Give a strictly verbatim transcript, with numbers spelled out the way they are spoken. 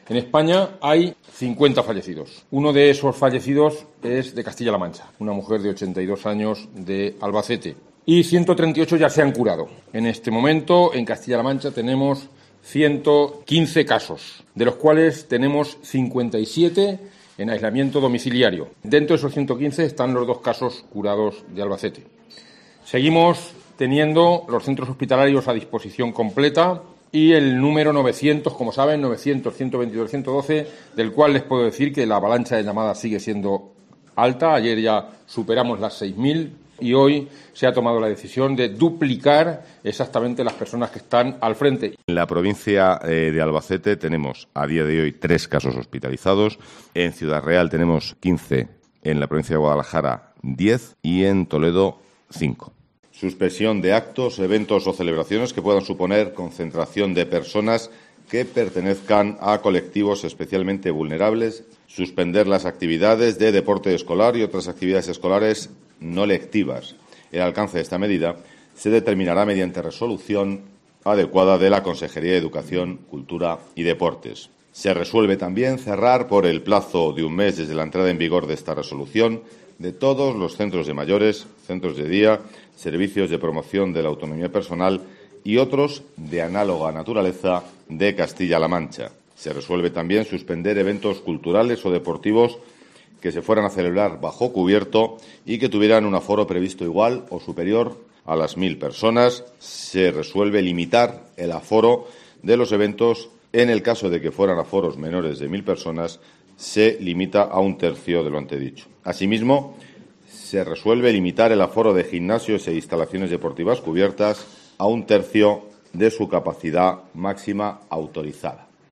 En España hay cincuenta fallecidos. Uno de esos fallecidos es de Castilla-La Mancha, una mujer de ochenta y dos años de Albacete. Y ciento treinta y ocho ya se han curado. En este momento, en Castilla-La Mancha, tenemos ciento quince casos, de los cuales tenemos cincuenta y siete en aislamiento domiciliario. Dentro de esos ciento quince están los dos casos curados de Albacete. Seguimos teniendo los centros hospitalarios a disposición completa y el número novecientos, como saben, novecientos, ciento veintidós, ciento doce, del cual les puedo decir que la avalancha de llamadas sigue siendo alta. Ayer ya superamos las seis mil y hoy se ha tomado la decisión de duplicar exactamente las personas que están al frente. En la provincia eh, de Albacete tenemos a día de hoy tres casos hospitalizados. En Ciudad Real tenemos quince, en la provincia de Guadalajara diez y en Toledo cinco. Suspensión de actos, eventos o celebraciones que puedan suponer concentración de personas que pertenezcan a colectivos especialmente vulnerables. Suspender las actividades de deporte escolar y otras actividades escolares no lectivas. El alcance de esta medida se determinará mediante resolución adecuada de la Consejería de Educación, Cultura y Deportes. Se resuelve también cerrar por el plazo de un mes desde la entrada en vigor de esta resolución de todos los centros de mayores, centros de día, servicios de promoción de la autonomía personal y otros de análoga naturaleza de Castilla-La Mancha. Se resuelve también suspender eventos culturales o deportivos que se fueran a celebrar bajo cubierto y que tuvieran un aforo previsto igual o superior a las mil personas. Se resuelve limitar el aforo de los eventos. En el caso de que fueran aforos menores de mil personas, se limita a un tercio de lo antedicho. Asimismo, se resuelve limitar el aforo de gimnasios e instalaciones deportivas cubiertas a un tercio de su capacidad máxima autorizada.